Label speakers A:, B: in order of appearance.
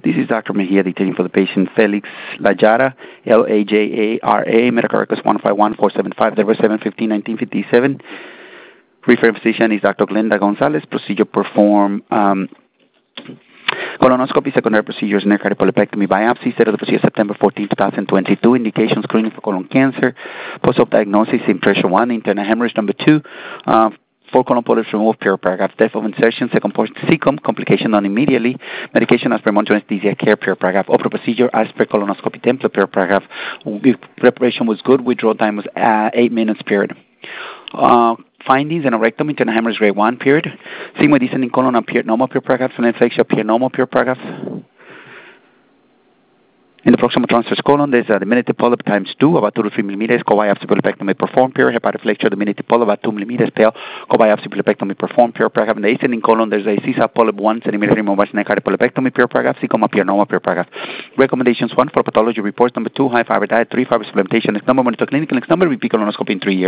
A: This is Dr. Mejia detailing for the patient Felix Lajara, Lajara, medical records 151-475-07-15-1957. Referring physician is Dr. Glenda Gonzalez. Procedure performed colonoscopy, secondary procedures, near cardiopulmonectomy biopsy. Set of the procedure September 14, 2022. Indication screening for colon cancer. Post-op diagnosis impression 1, internal hemorrhage number 2. 4 colon polyps removed, per paragraph. Depth of insertion, second portion, cecum, complication done immediately. Medication as per monitor anesthesia care, per paragraph. Opera procedure as per colonoscopy template, per paragraph. Preparation was good. Withdrawal time was 8 minutes, period. Findings: aneurysm, internal hemorrhage grade 1, period. Sigmoid descending colon appeared normal, per paragraph. Inflection appeared normal, per paragraph. In the proximal transverse colon, there's a diminutive polyp times 2, about 2 to 3 millimeters. Co-biopsy polypectomy performed, period. Hepatic flexure, diminutive polyp, about 2 millimeters. Pale. Co-biopsy polypectomy performed, period. Paragraph. In the ascending colon, there's a CSA polyp 1 centimeter removal, cardiac polypectomy, period. Paragraph. Cecum appear normal, period. Paragraph. Recommendations: 1 for pathology reports. Number 2, high fiber diet. 3 fiber supplementation. Next number, monitor clinical. Next number, repeat colonoscopy in 3 years.